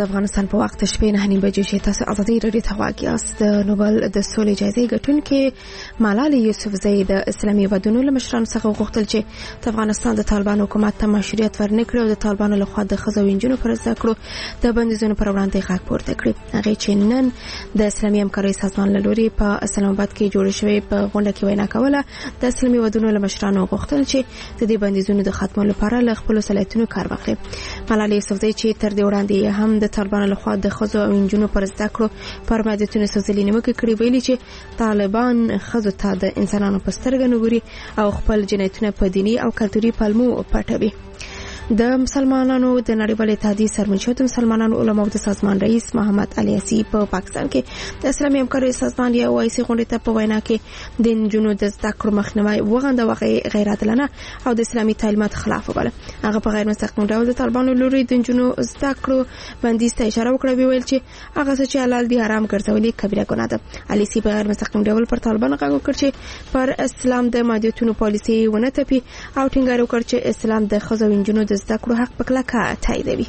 د افغانستان په وخت شپې 9:30 بجې چې تاسو ازادي رادیو ته غواړئ یاست. د نوبل د سولې جایزې ګټونکې ملالۍ یوسفزۍ د اسلامي هېوادونو له مشرانو څخه غوښتل چې د افغانستان د طالبانو حکومت ته مشروعیت ورنکړي او د طالبانو لخوا د ښځو او نجونو پر زده کړو د بندیزونو پر وړاندې غږ پورته کړي. هغې چې نن د اسلامي همکارۍ سازمان له لوري په اسلام آباد کې جوړه شوې په غونډه کې وینا کوله، د اسلامي هېوادونو له مشرانو غوښتل چې د دې بندیزونو د ختمولو لپاره له خپلو صلاحیتونو کار واخلي. ملالۍ یوسفزۍ چې تر دې وړاندې هم د طالبانو لخوا د ښځو او نجونو پر زده کړو پر محدودیتونو سوزلي نیوکې کړې، ویلي چې طالبان ښځو ته د انسانانو په سترګه نه ګوري او خپل جنایتونه په دیني او کلتوري پلمو پټوي. د مسلمانانو د نړیوالې اتحادیې سرمنشي مسلمانانو علماو د سازمان رئیس محمد علي اسي په پاکستان کې د اسلامي همکارۍ سازمان یا OIC غونډې ته په وینا کې د نجونو د زده کړو مخنیوی وغندوه غیر عادلانه او د اسلامي تعلیمات خلاف وباله. هغه په غیر مستقیم ډول د طالبانو لوري د نجونو زده کړو بندیز ته اشاره وکړه، ویل چې هغه څه چې حلال دي حرام ګرځول کبیره ګناه ده. علي اسي په غیر مستقیم ډول پر طالبانو غږ وکړ چې پر اسلام د محدودیتونو پالیسي ونه تپي او ټینګار وکړ چې اسلام د ښځو او نجونو د زده کړو حق په کلکه تاییدوي.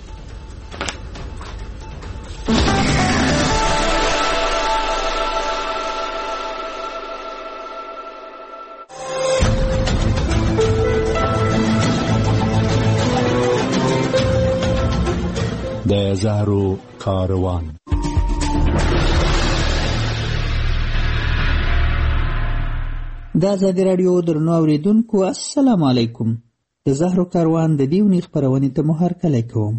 د زهرو کاروان. د ازادي راډیو درنو اوریدونکو السلام علیکم. د زهرو کاروان د دې ونې خپرونې ته مو هرکلی کوم.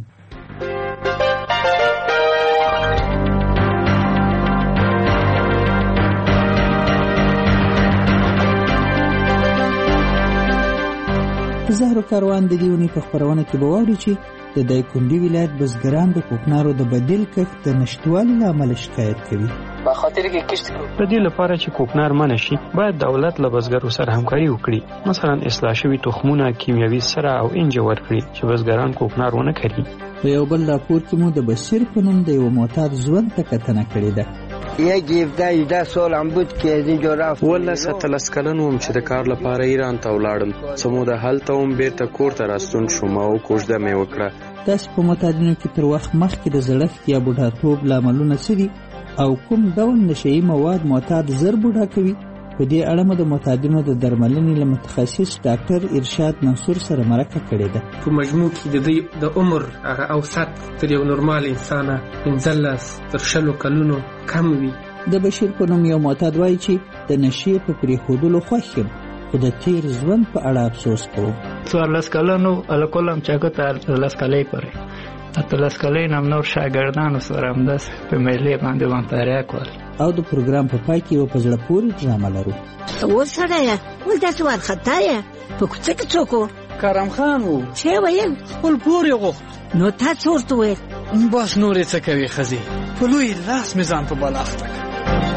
د زهرو کاروان د دې ونې په خپرونه کې به واورئ چې د دایکنډي ولایت بزګران د کوکنارو د بدیل کښت د نشتوالي له امله شکایت کوي. په خاطر کې کښت د دې لپاره چې کوکنار منع شي باید دولت له بزګرو سره همکاري وکړي، مثلا اصلاح شوي تخمونه کیمیاوي سره او انجه ورکړي چې بزګران کوکنار ونه کړي. په یو بل راپور کې مو د بشیر په نوم د یو معتاد ژوند ته کتنه کړې ده. یک 17 سال هم بود که از اینجا رفت. والله 17 کلن وم چې د کار لپاره ایران ته ولاړم. سموده هلته هم بیرته کور ته راستون شوم او کوژده مې وکړه. داسې په معتادینو کې تر وخت مخکې د زړښت یا بوډاتوب لاملونه څه دي او کوم ډول نشهیي مواد معتاد زر بوډا کوي؟ په دې اړه مو د معتادینو د درملنې له متخصص ډاکټر ارشاد منصور سره مرکه کړې ده. په مجموع کې د دې د عمر هغه اوسط تر یو نورمال انسان 15 تر 20 کلونو کم وي. د بشیر په نوم یو معتاد وایي چې د نشې په پرېښودلو خوښ یم خو د تیر ژوند په اړه افسوس کوم. 14 کلنو الکلم چاګه ته 14 کلې پرې 13 کلې نم نور شاګردانو سره همداس په میلې باندې وانتاریا کول. او د پروګرام په پای کې یو په زړه پورې ډرامه لرو. وسره یا ولداسې وارخطا یا په کوڅه کې څوک و؟ کرم خان و. چې ویل؟ خپل پور یې غوښت. نو تاسو ورته ویل؟ بس نور یې څه کوي ښځې په لوی لاس مې ځان په بلا اخته کړ.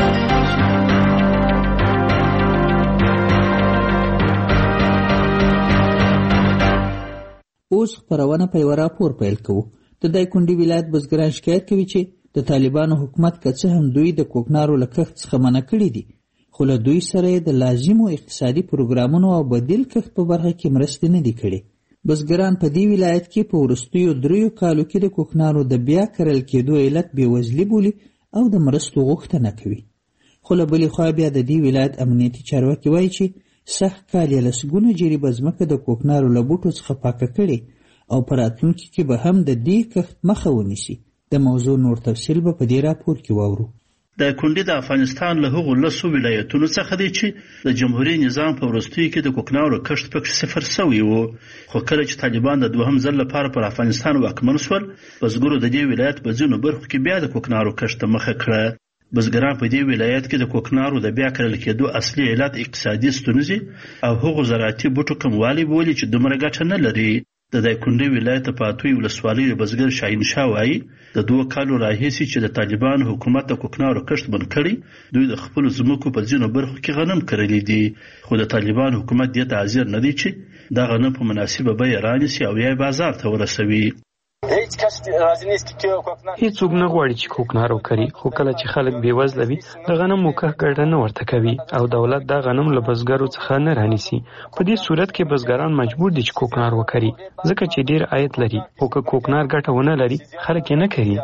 اوس خپرونه په یو راپور پیل کوو. د دایکنډي ولایت بزګران شکایت کوي چې د طالبانو حکومت که څه هم دوی د کوکنارو له کښت څخه منع کړي دي، خو له دوی سره د لازمو اقتصادي پروګرامونو او بدیل کښت په برخه کې مرستې نه دي کړي. بزګران په دې ولایت کې په وروستیو 3 کالو کې د کوکنارو د بیا کرل کېدو علت بېوزلي بولي او د مرستو غوښتنه کوي. خو له بلې خوا بیا د دې ولایت امنیتي چارواکي وایي چې سږ کال یې لسګونه جریبه ځمکه د کوکنارو له بوټو څخه پاکه کړې او په راتلونکي کې به هم د دې کښت مخه ونیسي. د موضوع نور تفصیل به په دې راپور کې واورو. دایکنډي د افغانستان له هغو 10 ولایتونو څخه دی چې د جمهوریت نظام په وروستیو کې د کوکنارو کښت پکې صفر شوی و، خو کله چې طالبان د دوهم ځل لپاره پر افغانستان واکمن شول، بزګرو د دې ولایت په ځینو برخو کې بیا د کوکنارو کښت ته مخه کړه. بزګران په دې ولایت کې د کوکنارو د بیا کرل کېدو اصلي علت اقتصادي ستونزې او هغو زراعتي بوټو کموالی بولي چې دومره ګټه نه لري. د دایکنډي ولایت د پاتوی ولسوالۍ بزګر شاهین شاه وایي د 2 کالو راهیسې چې د طالبان حکومت د کوکنارو کښت بند کړی، دوی د خپلو ځمکو په ځینو برخو کې غنم کرلی دي، خو د طالبان حکومت دې ته حاضر نه دی چې دا غنم په مناسبه بیه رانیسي او یا بازار ته ورسوي. هیڅوک نه غواړي چې کوکنار وکري، خو کله چې خلک بېوزله وي د غنمو کښت ګټه نه ورته کوي او دولت دا غنم له بزګرو څخه نه رانیسي. په دې صورت کې بزګران مجبور دي چې کوکنار وکري ځکه چې ډیر عاید لري، خو که کوکنار ګټه ونه لري خلک یې نه کوي.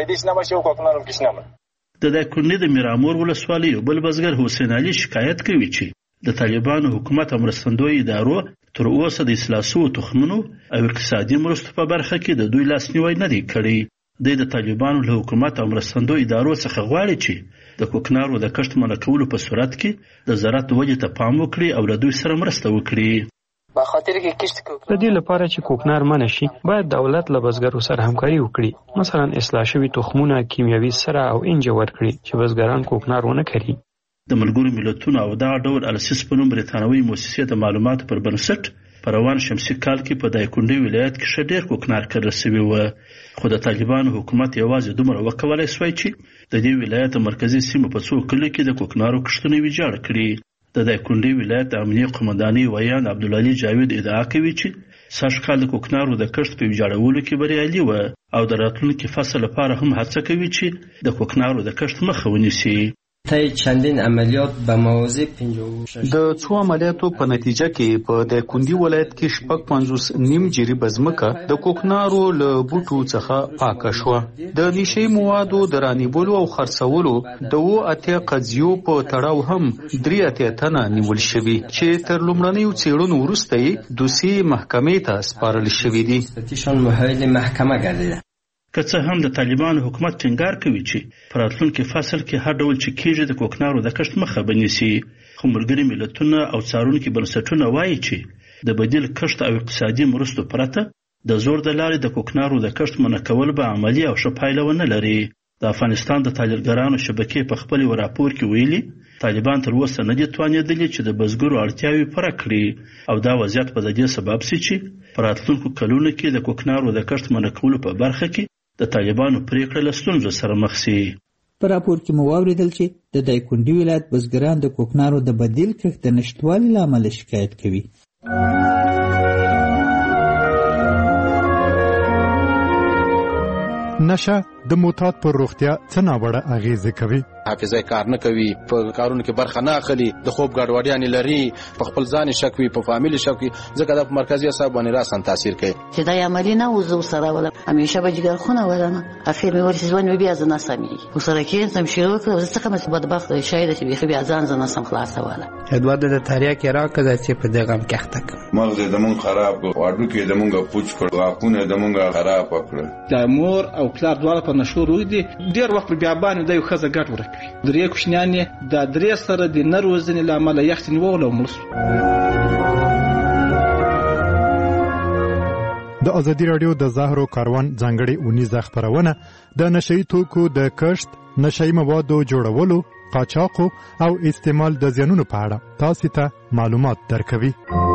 د دایکنډي د میرامور ولسوالۍ یو بل بزګر حسین علي شکایت کوي چې د طالبانو حکومت او مرستندوی ادارو تر اوسه د اصلاح شویو تخمونو او اقتصادي مرستو په برخه کې د دوی لاسنیوی نه دی کړی. دوی د طالبانو له حکومت او مرستندوی ادارو څخه غواړي چې د کوکنارو د کښت منع کولو په صورت کې د زراعت ودې ته پام وکړي او له دوی سره مرسته وکړي. د دې لپاره چې کوکنار منع شي باید دولت له بزګرو سره همکاري وکړي، مثلا اصلاح شوي تخمونه کیمیاوي سره او انجه ورکړي چې بزګران کوکنار ونه کړي. د ملګرو ملتونو او دغه ډول السیس په نوم برتانوي مؤسسې د معلوماتو پر بنسټ په روان شمسي کال کې په دایکنډي ولایت کې ښه ډېر کوکنار کرل شوي وو، خو د طالبانو حکومت یوازې دومره وکولی سوی چې د دې ولایت مرکزي سیمو په څو کلیو کې د کوکنارو کښتونه ویجاړ کړي. د دایکنډي ولایت د امنیه قومندانۍ ویان عبدالعلي جاوید ادعا کوي چې سږ کال د کوکنارو د کښت په ویجاړولو کې بریالي وه او د راتلونکي فصل لپاره هم هڅه کوي چې د کوکنارو د کښت مخه ونیسي. چندین عملیات به موازی د څو عملیاتو په نتیجه کې په دایکنډي ولایت کې 55 جری بزمکه د کوکنارو له بوټو څخه پاکه شوه. د نشي موادو د رانیولو او خرڅولو د 8 قضیو په تړاو هم 3 تنه نیول شوي چې تر لومړنیو څېړنو وروسته یې دوسیې محکمې ته سپارل شوي دي. که څه هم د طالبانو حکومت ټینګار کوي چې په راتلونکي فصل کې هر ډول چې کېږي د کوکنارو د کښت مخه به نیسي، خو ملګري ملتونه او څارونکي بنسټونه وایي چې د بدیل کښت او اقتصادي مرستو پرته د زور د لارې د کوکنارو د کښت منع کول به عملي او ښه پایله ونه لري. د افغانستان د تاجرګرانو شبکې په خپل راپور کې ویلي طالبان تر اوسه نه دي توانېدلي چې د بزګرو اړتیاوې پوره کړي او دا وضعیت به د دې سبب شي چې په راتلونکو کلونو کې د کوکنارو د کښت منع کولو په برخه کې د طالبانو پریکړه له ستونزو سره مخ شي. په راپور کې مو واوریدل چې د دایکنډي ولایت بزګران د کوکنارو د بدیل کښت د نشتوالي له امله شکایت کوي. نشه د معتاد پر روغتیا څه ناوړه اغیزې کوي. حافظه کار نه کوي، په کارونو کې برخه نه اخلي، د خوب ګډوډیانې لري، په خپل ځان شک وي، په فامیل شک وي، ځکه د مرکزي اعصاب باندې راسن تاثیر کوي. چې دا عملی نه وزو سره ولا همیشه به جګر خونه ولنه اخر مې ورسې ځوان بیا ځنه سمي وسره کې سم شروع کړو ځکه مې بدبخت شاید چې بیا ځان ځنه سم خلاصه ولا ادوار د تاریخ کې راکړه چې په دغه کې اخته مغز د مون خراب واډو کې د مونږه پوچ کړ واکونه د مونږه خراب کړ. د مور او پلار دواړه په نشو روي دي ډیر وخت بیا باندې د یو خزه ګټ ورکوي. درې کوشنیانې د درې سره د نروزنې لامل یختن وولو ملس. د ازادي رادیو د زهرو کاروان ځانګړې اونیزه خبرونه د نشئی توکو د کښت، نشئی موادو جوړولو، قاچاقو او استعمال د زیانونو په اړه تاسو ته معلومات درکوي.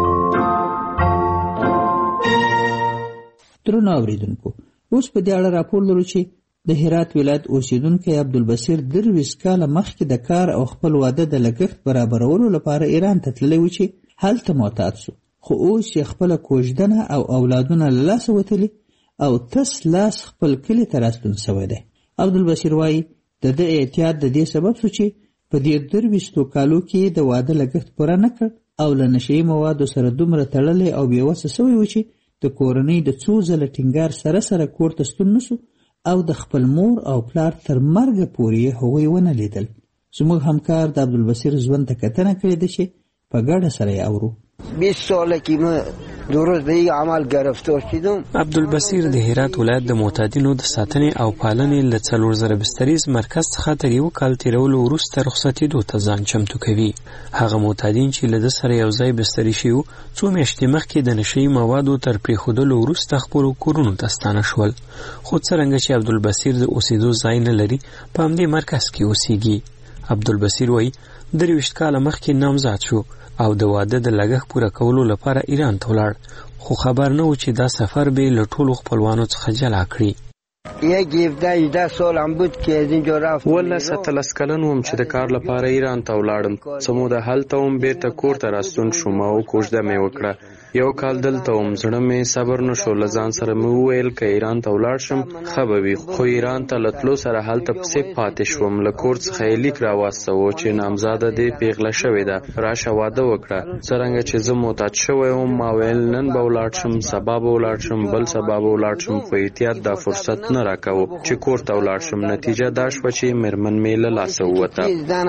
درنو اوریدونکو، اوس په دې اړه راپور لرو چې د هرات ولایت اوسیدونکو عبدالبصیر 23 کاله مخکې د کار او خپل واده د لګښت برابرولو لپاره ایران ته تللی و چې هلته معتاد شو، خو اوس یې خپله کوژدنه او اولادونه له لاسه وتلي او تس لاس خپل کلي ته راستون سوی دی. عبدالبصیر وایي د ده احتیاط د دې سبب شو چې په دې 23 کالو کې د واده لګښت پوره نه کړ او له نشهیي موادو سره دومره تړلی او بېوسه سوی و چې د کورنۍ د څو ځله ټینګار سره سره کور ته ستون نشو او د خپل مور او پلار تر مرګه پورې هغوی ونه لیدل. زموږ همکار د عبدالبصیر ژوند ته کتنه کړې ده چې په ګډه سره یې اورو. 20 ساله که من درست به این عمل گرفتار شدم. عبدالبصیر د هرات ولایت د معتادینو د ساتنې او پالنې له 4000 بستریز مرکز څخه تر یو کال تیرولو وروسته رخصتېدو ته ځان چمتو کوي. هغه معتادین چې له ده سره یو ځای بستري شوي وو څو میاشتې مخکې د نشهیي موادو تر پرېښودلو وروسته خپلو کورونو ته ستانه شول. خو څرنګه چې عبدالبصیر د اوسېدو ځای نه لري په همدې مرکز کې اوسېږي. عبدالبصیر وایي 23 کاله مخکې نامزاد شو او د واده د لګښت پوره کولو لپاره ایران ته ولاړ، خو خبر نه و چې دا سفر به له ټولو خپلوانو څخه جلا کړي. یک 17 سالم بود که از اینجا رفت. والله 17 کلن وم چې د کار لپاره ایران ته ولاړم. سمو د هلته وم بیرته کور ته راستون شوم او کوژده مې وکړه. یو کال دلته وم، زړه مې صبر نشو، له ځان سره مې وویل که ایران ته ولاړ شم ښه به وي، خو ایران ته له تلو سره هلته پسې پاتې شوم. له کور څخه یې لیک راواستوه چې نامزاده دې پیغله شوې ده، راشه واده وکړه. څرنګه چې زه معتاد شوی وم ما ویل نن به ولاړ شم، سبا به ولاړ شم، بل سبا به ولاړ شم. په احتیاط دا فرصت نه راکاوه چې کور ته ولاړ شم. نتیجه دا شوه چې مېرمن مې له لاسه ووته.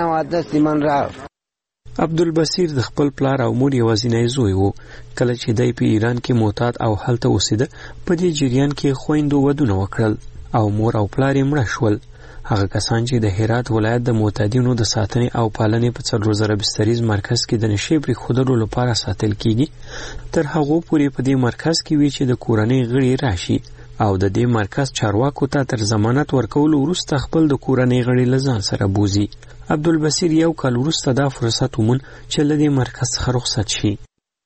عبدالبصیر د خپل پلار او مور یوازینی زوی و. کله چې دی په ایران کې معتاد او هلته اوسېده، په دې جریان کې خویندو ودونه وکړل او مور او پلار یې مړه شول. هغه کسان چې د هرات ولایت د معتادینو د ساتنې او پالنې په 4000 بستریز مرکز کې د نشې پرېښودلو لپاره ساتل کیږي، تر هغو پورې په دې مرکز کې وي چې د کورنۍ غړي راشي او د دې مرکز چارواکو ته تر ضمانت ورکولو وروسته خپل د کورنۍ غړي له ځان سره بوزي. عبدالبصیر یو کال وروسته دا فرصت وموند چې له دې مرکز څخه رخصت شي.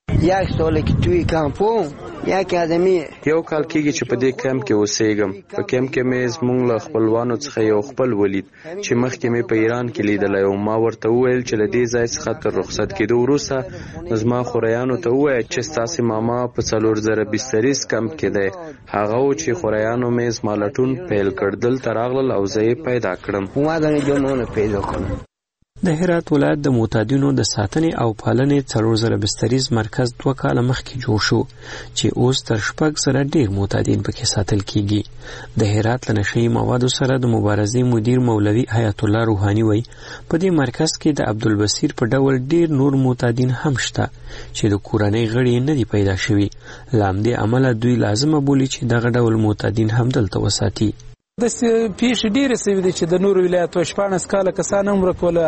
یو کال کېږي چې په دې کمپ کې اوسېږم. په کمپ کې مې زموږ له خپلوانو څخه یو خپل ولید چې مخکې مې په ایران کې لیدلی و. ما ورته وویل چې له دې ځای څخه تر رخصت کېدو وروسته زما خوریانو ته ووایه چې ستاسې ماما په 4000 بستریز کمپ کې دی. هغه و چې خوریانو مې زما لټون پیل کړ، دلته راغلل او زه یې پیدا کړم. د هرات ولایت د معتادینو د ساتنې او پالنې 4000 بستریز مرکز 2 کاله مخکې جوړ شو چې اوس تر 600 ډیر معتادین پکې ساتل کیږي. د هرات له نشهیي موادو سره د مبارزې مدیر مولوي حیات الله روحاني وایي په دې مرکز کې د عبدالبصیر په ډول ډیر نور معتادین هم شته چې د کورنۍ غړي نه دي پیدا شوي. له همدې امله دوی لازمه بولي چې دغه ډول معتادین هم دلته وساتي. د پیښې ډېرې سوي دي چې د نورو ولایتو 14 کاله کسان هم ورکوله،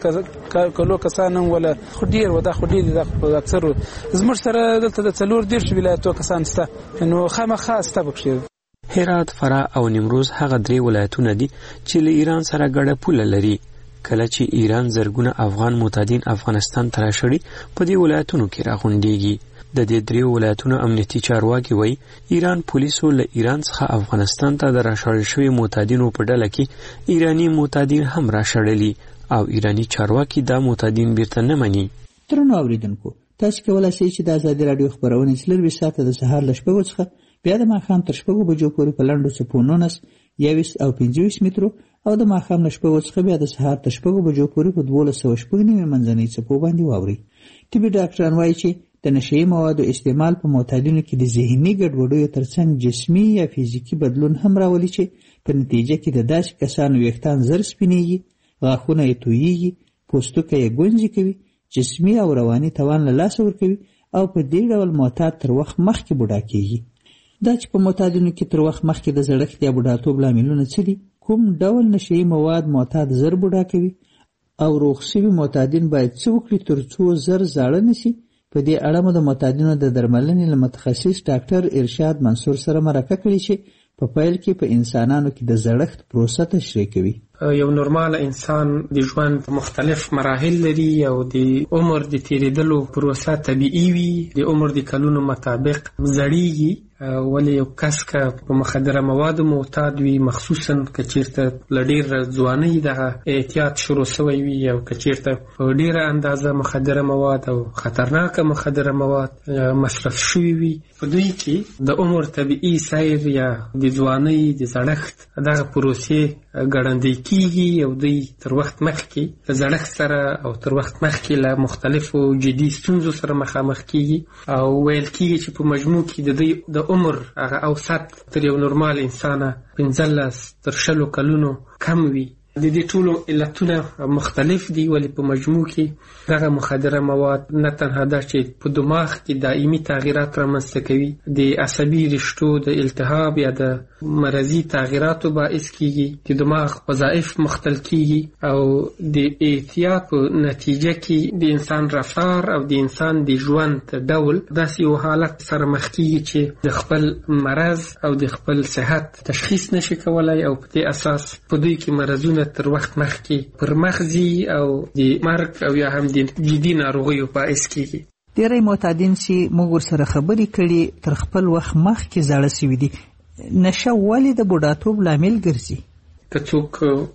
18 کلو کسان هم وله، خو ډېر و دا خو ډېر دي. د اکثرو زموږ سره دلته د 40 ولایتو کسان شته، نو خامخا شته پکښې. هرات، فراه او نیمروز هغه 3 ولایتونه دي چې له ایران سره ګډه پوله لري. کله چې ایران زرګونه افغان معتادین افغانستان ته راشړي په دې ولایتونو کې راغونډېږي. د دې 3 ولایتونو امنیتي چارواکي وایي ایران پولیسو له ایران څخه افغانستان ته د راشړل شوي معتادینو په ډله کې ایرانی معتادین هم راشړلي او ایرانی چارواکي دا معتادین بیرته نه مني. درنو اوریدونکو، تاسو کولی شئ چې د ازادي راډیو خپرونې 24 ساعته د سهار له 6 څخه بیا د ماښام تر 6 بجو پورې په لنډو څپو 19 21 او 25 مترو او د ماښام له 6 څخه بیا د سهار تر 6 بجو پورې په 1290 منځنۍ څپو باندې واورئ. طبي ډاکټران وایي چې د نشهیي موادو استعمال په معتادینو کې د ذهني ګډوډیو ترڅنګ جسمي یا فزیکي بدلون هم راولي چې په نتیجه کې د داسې کسانو ویښتان زر سپینېږي، غاښونه یې تویېږي، پوستکی یې ګونځې کوي، جسمي او رواني توان له لاسه ورکوي او په دې ډول معتاد تر وخت مخکې بوډا کېږي. دا چې په معتادینو کې تر وخت مخکې د زړښت یا بوډاتوب لاملونه څه دي، کوم ډول نشهیي مواد معتاد زر بوډا کوي او روغ شوي معتادین باید څه وکړي تر څو زر زاړه نشي، په دې اړه مو د معتادینو د درملنې له متخصص ډاکټر ارشاد منصور سره مرکه کړې چې په پیل کې په انسانانو کې د زړښت پروسه تشریح کوي. یو نورمال انسان د ژوند مختلف مراحل لري او د عمر د تیریدلو پروسه طبیعي وي، د عمر د کلونو مطابق زړیږي. ولی یو کس که په مخدره موادو معتاد وي، مخصوصا که چیرته له ډېر ځوانۍ دغه احتیاط شروع سوی وي او که چیرته په ډېره اندازه مخدره مواد او خطرناکه مخدره مواد مصرف شوي وي، په دوی کې د عمر طبیعي سیر یا د ځوانۍ د زړښت دغه پروسې ګړندۍ کیږي او دوی تر وخت مخکې له زړښت سره او تر وخت مخکې له مختلفو جدي ستونزو سره مخامخ کیږي او ویل کیږي چې په مجموع کې د دوی د عمر هغه اوسط تر یو نورمال انسانه 15 تر 20 کلونو کم وي. د دې ټولو علتونه مختلف دي، ولی په مجموع کې دغه مخدره مواد نه تنها دا چې په دماغ کې دائمي تغییرات رامنځته کوي، د عصبي رشتو د التهاب یا د مرضي تغییراتو باعث کیږي، د دماغ وظایف مختل کیږي او د احتیاط په نتیجه کې د انسان رفتار او د انسان د ژوند ډول داسې یو حالت سره مخ کیږي چې د خپل مرض او د خپل صحت تشخیص نشي کولای او په دې اساس په دوی کې مرضونه تر وخت مخکې پر مخزي او د مرګ او یا هم د جدي ناروغیو باعث کیږي. ډېری معتادین چې موږ ورسره خبرې کړي تر خپل وخت مخکې زاړه سوي دي، نشه ولې د بوډاتوب لامل ګرځي؟ که څوک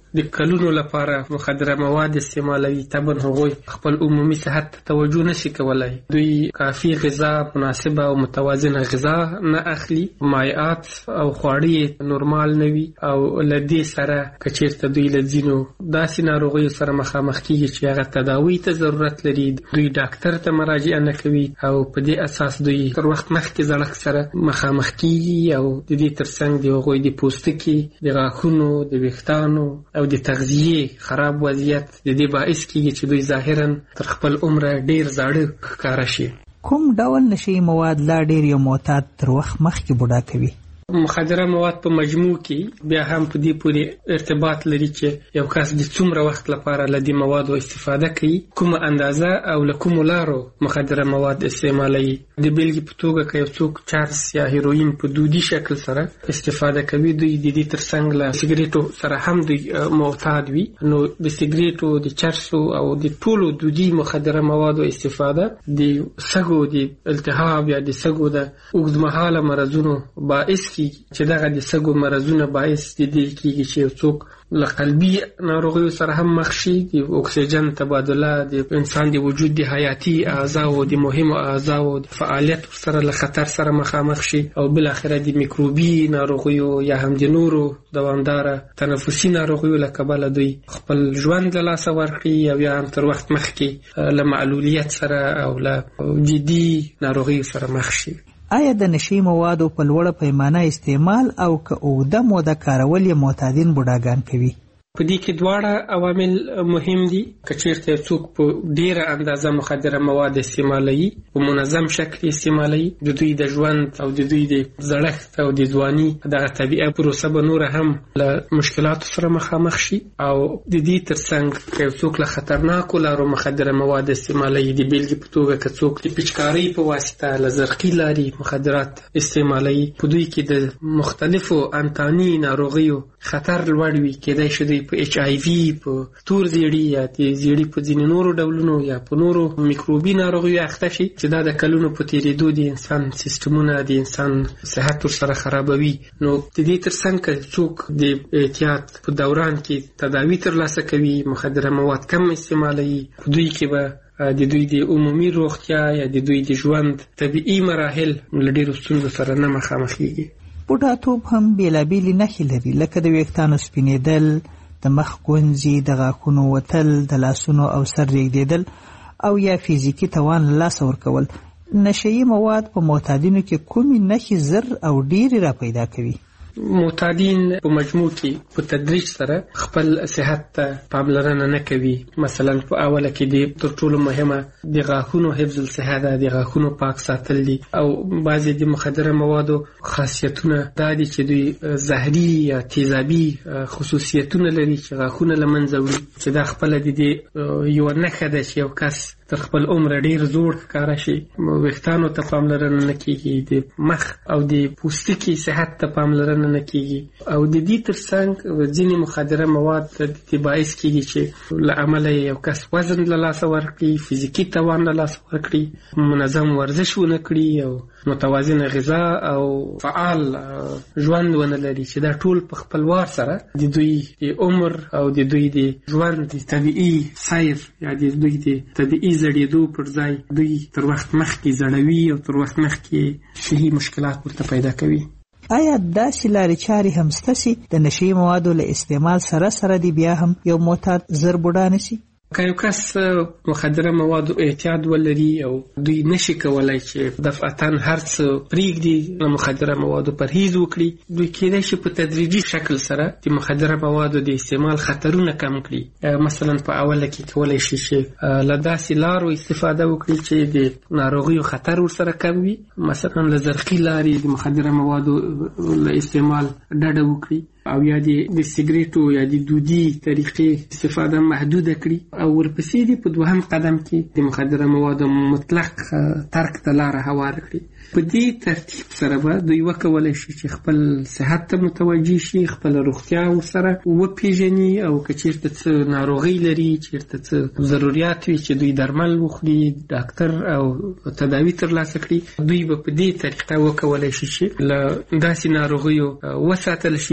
د کلونو لپاره مخدره مواد استعمالوي، طبعا هغوی خپل عمومي صحت ته توجه نشي کولای. دوی کافي غذا، مناسبه او متوازنه غذا نه اخلي، مایعات او خواړه نورمال نه وي، او لدې سره کچیرته دوی لځینو داسې ناروغیو سره مخامخ کیږي چې هغه تداوی ته ضرورت لري، دوی ډاکټر ته مراجعه نه کوي او په دې اساس دوی تر وخت مخکې زړښت سره مخامخ کیږي، او د دې ترڅنګ د هغوی د پوستکي، د غاښونو، د ویښتانو او د تغذیې خراب وضعیت د دې باعث کیږي چې دوی ظاهرا تر خپل عمره ډیر زاړه ښکاره شي. کوم ډول نشي مواد لا ډیر یو معتاد تر وخت مخکې بوډا کوي؟ مخدره مواد په مجموع کې بیا هم په دې پورې ارتباط لري چې یو کس د څومره وخت لپاره له دې موادو استفاده کوي، کومه اندازه او له کومو لارو مخدره مواد استعمالوي. د بیلګې په توګه که یو څوک چرس یا هیروین په دودي شکل سره استفاده کوي، دوی د دې ترڅنګ له سیګریټو سره هم دوی معتاد وي، نو د سیګریټو، د چرسو او د ټولو دودي مخدره موادو استفاده د سږو د التهاب یا د سږو د اوږدمهاله مرضونو باعث چې دغه د سږو مرضونه باعث د دې کېږي چې یو څوک له قلبي ناروغیو سره هم مخ شي، د اکسیجن تبادله د انسان د وجود د حیاتي اعضاو، د مهمو اعضاو د فعالیت سره له خطر سره مخامخ شي، او بل اخره د میکروبي ناروغیو یا هم د نورو دوامداره تنفسي ناروغیو له کبله دوی خپل ژوند له لاسه ورکړي، او یا هم تر وخت مخکې له معلولیت سره او له جدي ناروغیو سره مخ شي. آیا د نشي موادو په لوړه پیمانه استعمال او که اوږده موده کارول یې معتادین بوډاګان کوي؟ په دې کې دواړه عوامل مهم دي. که چیرته څوک په ډیره اندازه مخدره مواد استعمالوي، په منظم شکل استعمالوي، د دوی د ژوند او د دوی د زړښت او د ځواني دغه طبیعه پروسه به نوره هم له مشکلاتو سره مخامخ شي، او د دې ترڅنګ که یو څوک له خطرناکو لارو مخدره مواد استعمالوي، د بیلګې په توګه که څوک د پچکارۍ په واسطه له زرقي لارې مخدرات استعمالوي، په دوی کې د مختلفو انتاني ناروغیو خطر لوړ وي، کېدای شي دوی په ایچ آی وي، په تور زیړي یا د زیړي په ځینې نورو ډولونو یا په نورو میکروبي ناروغیو اخته شي، چې دا د کلونو په تېرېدو د انسان سیستمونه، د انسان صحت ورسره خرابوي. نو د دې ترڅنګ که څوک د احتیاط په دوران کې تداوی ترلاسه کوي، مخدره مواد کم استعمالوي، په دوی کې به د دوی د عمومي روغتیا یا د دوی د ژوند طبیعي مراحل له ډېرو ستونزو سره نه مخامخېږي. بوډاتوب هم بېلابېلې نښې لري، لکه د ویښتانو سپینېدل، د مخ ګونځې، د غاښونو وتل، د لاسونو او سر رېږدېدل، او یا فزیکي توان له لاسه ورکول. نشهیي مواد په معتادینو کې کومې نښې زر او ډېرې را پیدا کوي؟ معتادین په مجموع کې په تدریج سره خپل صحت ته پاملرنه نه کوي. مثلا په اوله کې د تر ټولو مهمه د غاښونو حفظ الصحه ده، د غاښونو پاک ساتل دي، او بعضې د مخدره موادو خاصیتونه دا دي چې دوی زهري یا تیزابي خصوصیتونه لري چې غاښونه له منځه وړي، چې دا خپله د دې یوه نښه ده چې یو کس تر خپل عمره ډیر زوړ ښکاره شي. ویښتانو ته پاملرنه نه کیږي، د مخ او د پوستکي صحت ته پاملرنه نه کیږي، او د دې ترڅنګ ځینې مخدره مواد د دې باعث کیږي چې له امله یو کس وزن له لاسه ورکړي، فزیکي توان له لاسه ورکړي، منظم ورزش ونه کړي، او متوازنه غذا او فعال ژوند ونه لري، چې دا ټول په خپلوار سره د دوی د عمر او د دوی د ژوند د طبیعي سیر یا د دوی د طبیعي زړېدو پر ځای دوی تر وخت مخکې زړوي او تر وخت مخکې صحي مشکلات ورته پیدا کوي. آیا داسې لارې چارې هم شته چې د نشي موادو له استعمال سره سره دی بیا هم یو معتاد زر بوډا نشي؟ که یو کس مخدره موادو اعتیاد ولري او دوی نشي کولای چې دفعتاً هر څه پرېږدي، له مخدره موادو پرهیز وکړي، دوی کېدای شي په تدریجي شکل سره د مخدره موادو د استعمال خطرونه کم کړي. مثلا په اوله کې کولای شي چې له داسې لارو استفاده وکړي چې د ناروغیو خطر ورسره کم وي، مثلا له زرقي لارې د مخدره موادو له استعمال ډډه وکړي، او یا د سیګریټو یا د دودي طریقې استفاده محدوده کړي، او ورپسې دې په دوهم قدم کې د مخدره موادو مطلق ترک ته لاره هواره کړي. په دې ترتیب سره به دوی وکولی شي چې خپل صحت ته متوجه شي، خپل روغتیا ورسره وپېژني، او که چېرته څه ناروغۍ لري، چېرته څه ضروریات وي چې دوی درمل وخوري، ډاکټر او تداوي ترلاسه کړي، دوی به په دې طریقه وکولی شي چې له داسې ناروغیو وساتل شي چې هغه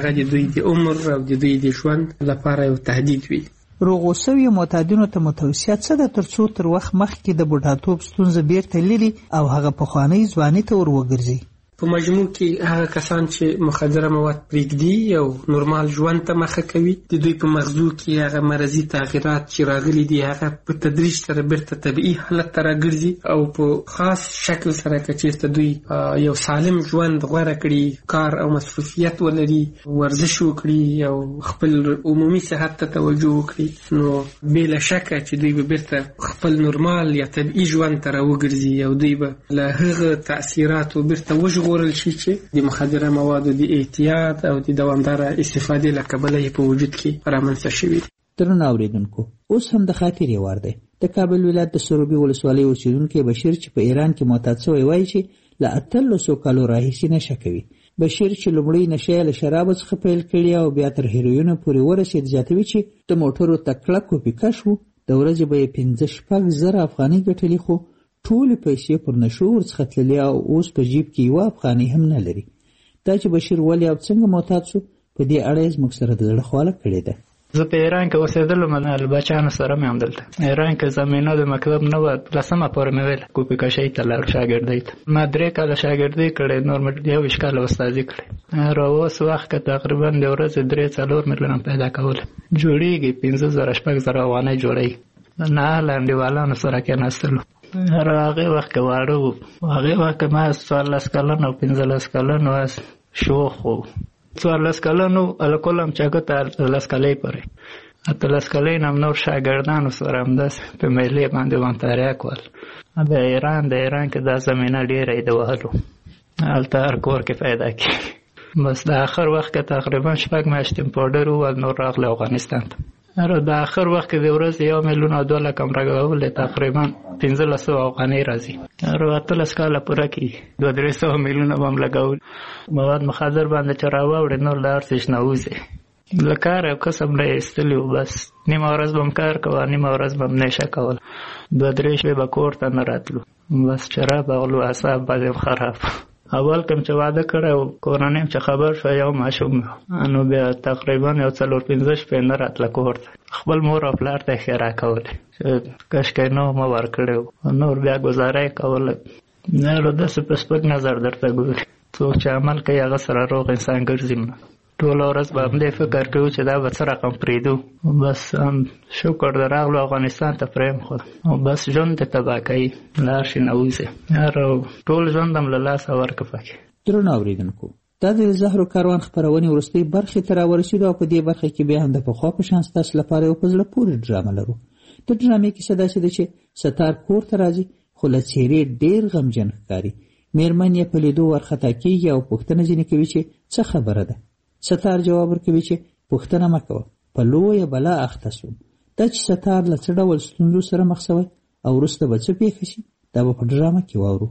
هغه د دوی د عمر او د دوی د ژوند لپاره یو تهدید وي. روغو سویو معتادینو ته متوصیت څه ده ترڅو تر وخت مخکې د بوډاتوب ستونزه بیرته لري او هغه پخوانۍ ځواني ته ور وګرځي؟ په مجموع کې هغه کسان چې مخدره مواد پرېږدي او نورمال ژوند ته مخه کوي، د دوی په مغزو کې هغه مرضي تغیرات چې راغلي دي هغه په تدریج سره بیرته طبیعي حالت ته راګرځي او په خاص شکل سره که چېرته دوی یو سالم ژوند غوره کړي، کار او مصروفیت ولري، ورزش وکړي او خپل عمومي صحت ته توجه وکړي، نو بېله شکه چې دوی به بیرته خپل نورمال یا طبیعي ژوند ته راوګرځي او دوی به له هغه تأثیراتو بیرته وژغورل شي چې د مخدره موادو د اعتیاد او د دوامداره استفادې له کبله یې په وجود کې رامنځته شوي دي. درنو اورېدونکو، اوس هم د خاطرې وار دی. د کابل ولایت د سروبي ولسوالۍ اوسېدونکی بشیر چې په ایران کې معتاد شوی وایي چې له 1800 کالو راهیسې نشه کوي. بشیر چې لومړی نشه یې له شرابو څخه پیل کړې او بیا تر هیروینو پورې ورسېد، زیاتوي چې د موټرو تکړه کوپیکش و، د ورځې به یې 5-6 زره افغانۍ ګټلې، خو ټولې پیسې پر نشو ورڅخه تللې او اوس په جیب کې 1 افغانۍ هم نه لري. دا چې بشیر ولې او څنګه معتاد شو، په دې اړه یې زموږ سره د زړه خواله کړې ده. زه په ایران کې اوسېدلم، له بچیانو سره مې هم دلته ایران کې زمینه د مکتب نه وه، 10مه پورې مې ویل کوپیکشۍ ته لاړ شاګردۍ ته. ما 3 کاله شاګردۍ کړې، نور مې 21 کاله استادي کړې. را اوس وخت کې تقریبا د ورځې 3-4 میلیونه پیدا کول جوړېږي، 15,000-16,000 افغانۍ جوړېږي. نه لنډیوالانو سره کېناستلو، هغې وخت کې واړه وو، هغې وخت کې ما 14 کلن او 15 کلن واس شوخ وو. 14 کلن وو الکل هم چاګه ته 13 کلۍ پورې، 13 کلۍ نه نور شاګردانو سره همداسې په میلې باندې وانتاریا کول. د ایران کې دا زمینه ډېره د وهلو، هلته هر کور کې پیدا کېږي. بس د آخر وخت کې تقریبا 6 میاشتې پاوډر ووهل، نور راغله افغانستان ته. د آخر وخت کې د ورځې 1 میلیون او 2 لک هم راګولې، تقریبا 1500 افغانۍ راځي. 18 کاله پوره کېږي، 200-300 میلیونه به هم لګول. مواد مخدر باندې چې راواوړې نور له هر څه نه وځي. له کار او کسب نه یې ایستلي وو، بس نیمه ورځ به هم کار کوه، نیمه ورځ به هم نشه کوله، 2-3 شپې به کور ته نه راتلو، بس شراب اغلو، اعصاب به هم خراب. اول کوم چې واده کړی و کورنۍ چې خبر شو یو ماشوم، نو بیا تقریبا 4-5 شپې نه راتله کور ته، خپل مور او پلار ته ښې راکولې چې کشکۍ نه مه ورکړی و، نور بیا ګزاره یې کوله. نو داسې په سپک نظر درته ګوري، څوک چې عمل کوي هغه سره روغ انسان ګرځي. ټوله ورځ به همدې فکر کوو چې دا به څه رقم پرېږدو، بس شکر د راغلو افغانستان ته پرېم خو بس ژوند دې تباه کوي، له هر شي نه وځي، ټول ژوند هم له لاسه ورکړه پکې. درنو اورېدونکو، دا د زهرو کاروان خپرونې وروستۍ برخې ته راورسېدو او په دې برخه کې بیا هم د پخوا په شان ستاسو لپاره یو په زړه پورې ډرامه لرو. د ډرامې کیسه داسې ده چې ستار کور ته راځي، خو له څېرې ډېر غمجن ښکاري. مېرمن یې په لیدو ورخطا کېږي او پوښتنه ځینې کوي چې څه خبره ده. ستار جواب ورکوي چې پوښتنه مه کوه، په لویه بلا اخته شوم. دا چې ستار له څه ډول ستونزو سره مخ شوی او وروسته به څه پېښه شي، دا به په ډرامه کې واورو.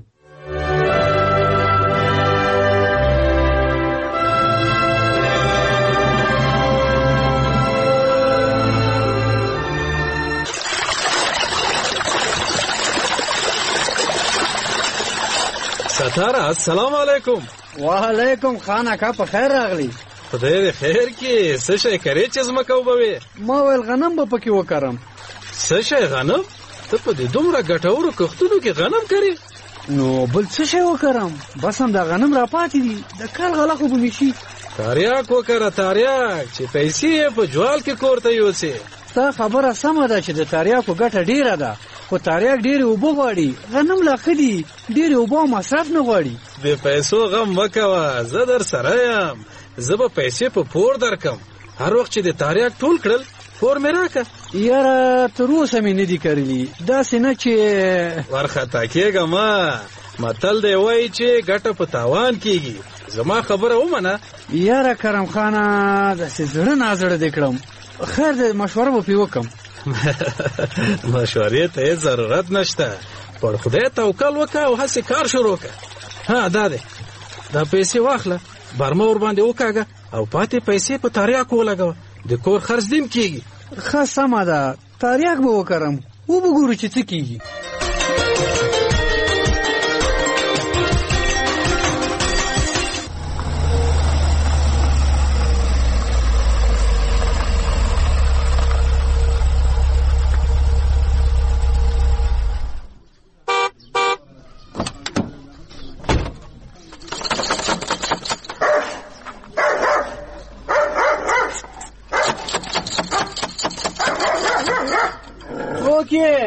ستاره السلام علیکم. وعلیکم خان اکا، په خیر راغلی. خدای دې خیر کې. څه شی کرې چې زمکه وبوي؟ ما ویل غنم به پکې وکرم. څه شی غنم؟ ته په دې دومره ګټورو کښتونو کې غنم کرې؟ نو بل څه شی وکرم؟ بس هم دا غنم را پاتې دي، د کال غله خو به مې شي. تاریاک وکره، تاریاک چې پیسې په جوال کې کور ته یوسې. ستا خبره سمه ده چې د تاریاکو ګټه ډیره ده، خو تاریاک ډېرې اوبه غواړي، غنم لا ښه دي، ډېرې اوبه او مصرف نه غواړي. د پیسو غم مه کوه، زه در سره یم، زه به پیسې په پور درکم. هر وخت چې د تاریاک ټول کړل پور مې راکه. یاره تر اوسه مې نه دي کرلي، داسې نه چې ورخطا کېږه مه. متل دی وایي چې ګټه په تاوان کېږي. زما خبره ومنه. یاره کرم خانه، داسې زړه نازړه دې کړم. خیر دی، مشوره به پې وکړم. مشورې ته هیڅ ضرورت نشته، پر خدای توکل وکړه او هسې کار شروع کړه. ها دا دی، دا پیسې واخله، برمه ور باندې وکاږه او پاتې پیسې په تاریاکو ولګوه، د کور خرڅ دیم کېږي. ښه سمه ده، تاریاک به وکرم، وبه ګورو چې څه کېږي.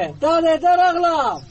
دا راغلم.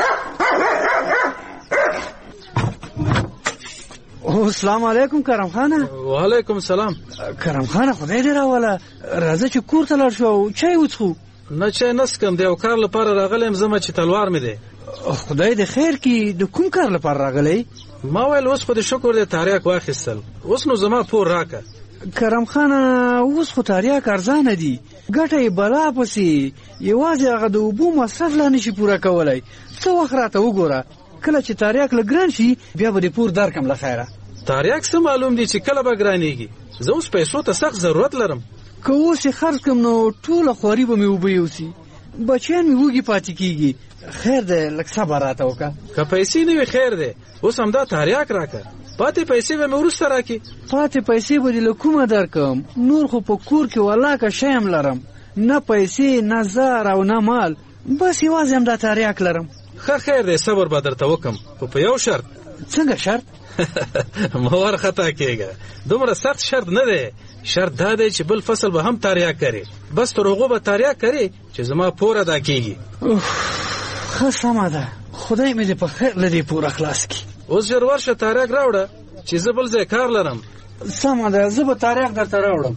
السلام علیکم کرم خانه. وعلیکم السلام. کرم خانه خدای دې راوله، راځه چې کور ته لاړ شو او چای وڅښو. نه چای نسکم، د یو کار لپاره راغلم زما چې تلوار مې دی. خدای دې خیر کړي. د کوم کار لپاره راغلی؟ ما ویل اوس خو دې شکر دی تاریاک واخیستل، اوس نو زما پور راکه. کرم خانه اوس خو تاریاک ارزانه دي، ګټه یې بلا پسې، یوازې هغه د اوبو مصرف لا نشي پوره کولی. څه وخت راته وګوره، کله چې تاریاک له ګران شي بیا به دې پور درکم له خیره. تاریاک څه معلوم دی چې کله به ګرانېږي؟ زه اوس پیسو ته سخت ضرورت لرم. که اوس یې خرڅ کړم نو ټوله خواري به مې اوبه یوسي، بچیان مې وږي پاتې کېږي. خیر دی لږ صبر راته وکړه. که پیسې نه وي خیر دی، اوس همدا تاریاک راکړه، پاتې پیسې به مې وروسته راکړي. پاتې پیسې به دې له کومه درکم؟ نور خو په کور کې ولاکه شی هم لرم، نه پیسې نه زر او نه مال، بس یوازې همدا تاریاک لرم. ښه خیر دی صبر به درته وکړم، خو په یو شرط. څنګه شرط؟ مه وارخطا کېږه، دومره سخت شرط نه دی. شرط دا دی چې بل فصل به هم تاریاک کرې، بس تر هغو به تاریاک کرې چې زما پور ادا کېږي. ښه سمه ده، خدای مې دې په خیر له دې پوره خلاص کړي. اوس ژر ورشه تاریاک راوړه چې زه بل ځای کار لرم. سمه ده، زه به تاریاک درته راوړم.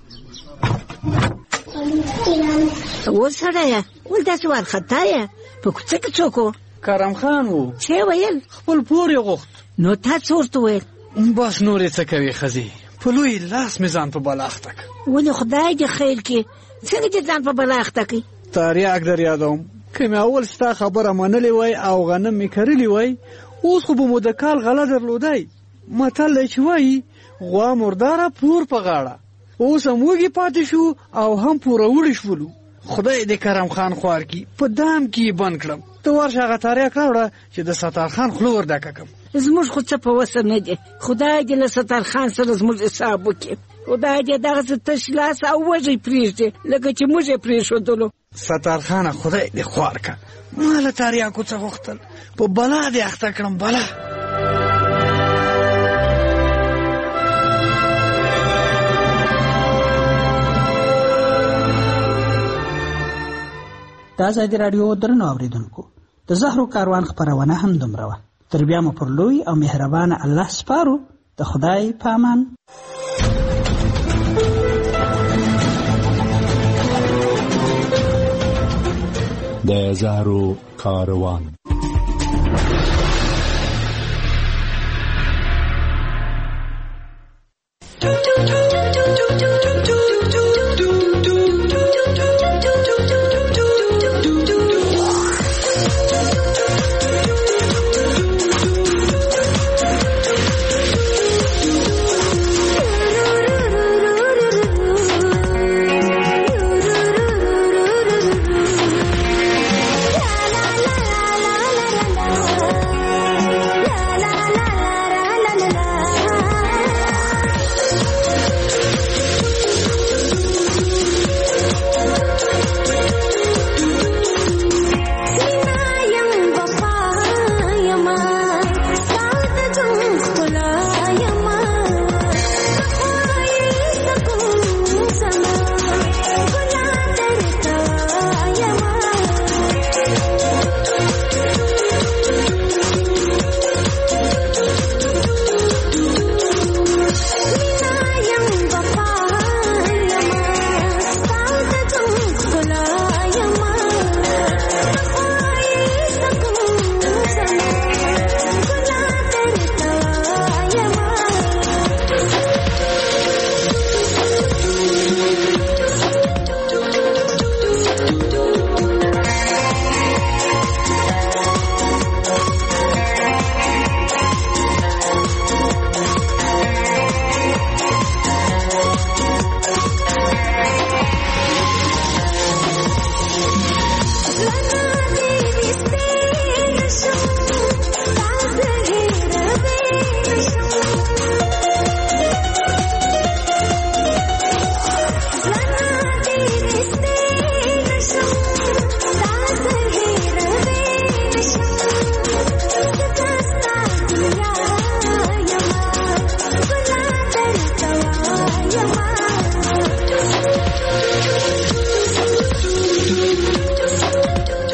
اوس سړیه ولې داسې وارخطا یې؟ په کوڅه کې څوک و؟ کرم خان و. څه ویل؟ خپل پور یې غوښت. نو تا څه ورته ویل؟ بس نور یې څه کوي ښځې، په لوی لاس مې ځان په بلا اخته کړ. ولې خدای دې خیر کړي، څنګه دې ځان په بلا اخته کړي؟ تاریاک در یادوم، که مې اول ستا خبره منلې وای او غنم مې کرلی وای، اوس خو به مو د کال غله درلودی. متل دی چې وایي غوا مرداره پور په غاړه. اوس هم وږي پاتې شو او هم پوروړي شولو. خدای دې کرم خان خوار کړي، په دام کې یې بند کړم. ته ورشه هغه تاریاک راوړه چې د ستار خان خوله ور ډکه کړم. زموږ خو څه په وسه نه دی، خدای دې له ستار خان سره زموږ حساب وکړي. خدای دې دغسې تش لاس او وږی پرېږدي لکه چې موږ یې پرېښودلو. ستار خانه خدای دې خوار کړه، ما له تاریاکو څه غوښتل، په بلا دې اخته کړم. بلا د ازادي راډیو درنو اوریدونکو، د زهرو کاروان خپرونه هم دومره وه. تر بیا مو پر لوی او مهربانه الله سپارو. د خدای په امان. د زهرو کاروان.